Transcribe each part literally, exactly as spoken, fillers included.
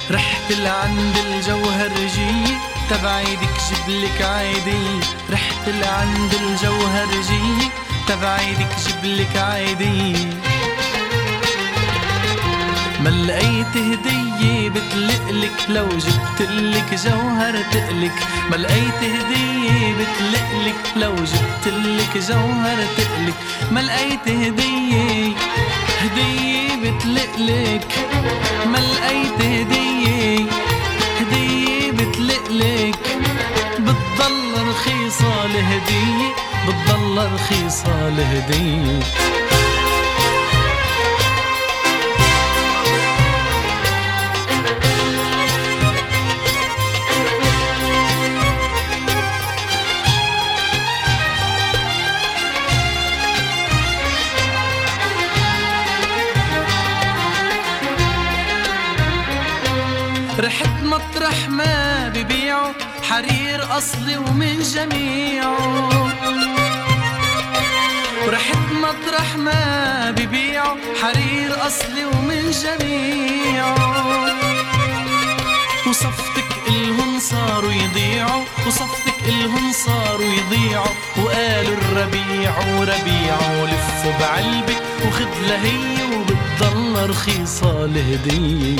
رحت لعند الجوهرجية تبع ايدك جبلك عيدية. رحت لعند الجوهرجية تبع ايدك جبلك عيدية. ما لقيت هدية بتلقلك لو جبتلك جوهر تقلك. ما لقيت هدية بتلقلك لو جبتلك جوهر تقلك. ما لقيت هدية هدية بتلقلك. ما لقيت هدية هدية بتلقلك. بتضل رخيصة الهدية بتضل رخيصة الهدية. رحت مطرح ما ببيعوا حرير أصلي ومن جميعه. ورحت مطرح ما ببيعوا حرير أصلي ومن جميعه. وصفتك إلهن صاروا يضيعوا وصفتك إلهن صاروا يضيعوا. وقالوا الربيع وربيع ولفوا بعلبك وخد لهي وبتضل رخيصة الهدية.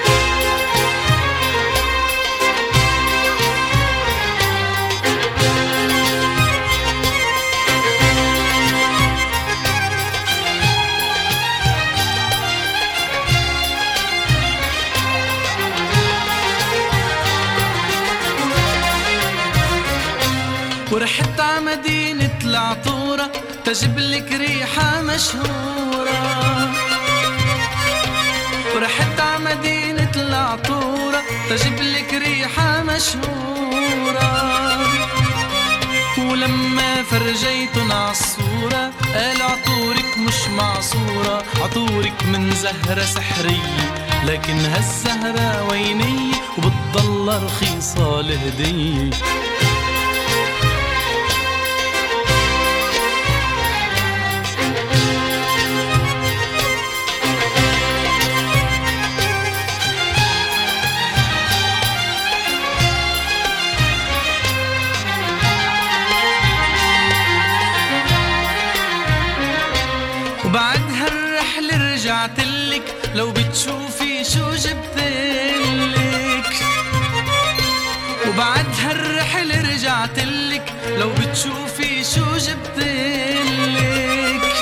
ورحت ع مدينة العطورة تجبلك ريحة مشهورة. ورحت ع مدينة العطورة تجبلك ريحة مشهورة. ولما فرجيتن عالصورة قال عطورك مش معصورة. عطورك من زهرة سحرية لكن هالزهرة وينية وبتضل رخيصة الهدية. وبعد هالرحلة رجعتلك لو بتشوفي شو جبتلك. وبعد هالرحلة رجعتلك لو بتشوفي شو جبتلك.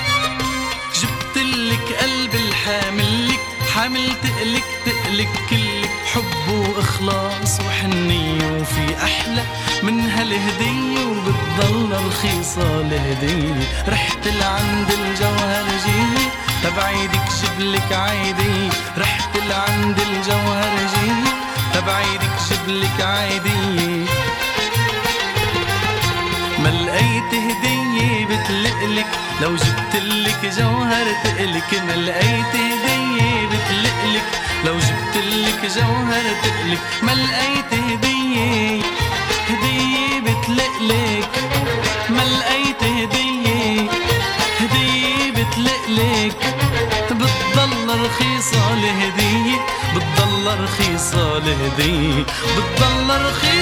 جبتلك قلب الحاملك حامل تقلك تقلك كلك حب وإخلاص وحنية. وفي أحلى من هالهدية وبتضل رخيصة الهدية. رحت لعند الجوهرجية تبع ايدك جبلك عيدية. رحت لعند الجوهرجية تبع ايدك جبلك عيدية. ما لقيت هدية بتلقلك لو جبتلك جوهر تقلك. ما لقيت هدية بتلقلك لو جبتلك جوهر تقلك. ما لقيت هدية هدية بتلقلك. ما لقيت هدية هدية بتلقلك. بتضل رخيصة الهدية بتضل رخيصة الهدية بتضل رخيصة